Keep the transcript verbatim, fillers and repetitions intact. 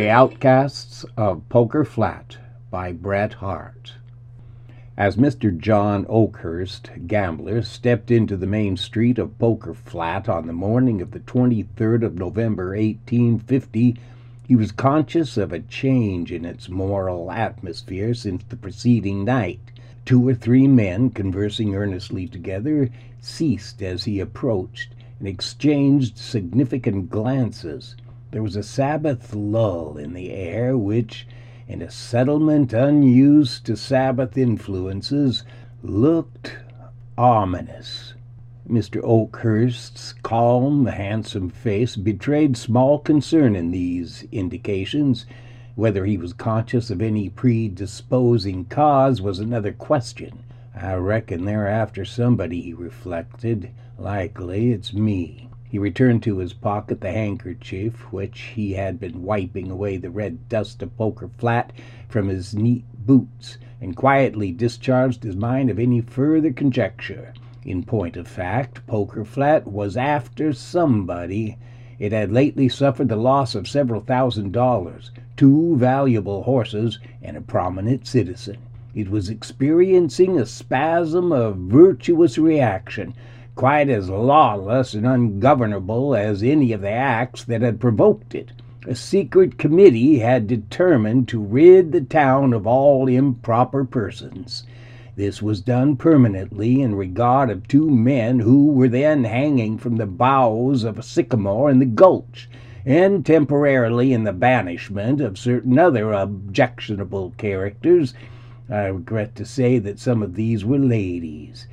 The Outcasts of Poker Flat by Bret Harte. As Mister John Oakhurst, gambler, stepped into the main street of Poker Flat on the morning of the twenty-third of November, eighteen fifty, he was conscious of a change in its moral atmosphere since the preceding night. Two or three men, conversing earnestly together, ceased as he approached and exchanged significant glances. There was a Sabbath lull in the air which, in a settlement unused to Sabbath influences, looked ominous. Mister Oakhurst's calm, handsome face betrayed small concern in these indications. Whether he was conscious of any predisposing cause was another question. "I reckon they're after somebody," he reflected. "Likely it's me." He returned to his pocket the handkerchief which he had been wiping away the red dust of Poker Flat from his neat boots, and quietly discharged his mind of any further conjecture. In point of fact, Poker Flat was after somebody. It had lately suffered the loss of several thousand dollars, two valuable horses, and a prominent citizen. It was experiencing a spasm of virtuous reaction, quite as lawless and ungovernable as any of the acts that had provoked it. A secret committee had determined to rid the town of all improper persons. This was done permanently in regard of two men who were then hanging from the boughs of a sycamore in the gulch, and temporarily in the banishment of certain other objectionable characters. I regret to say that some of these were ladies.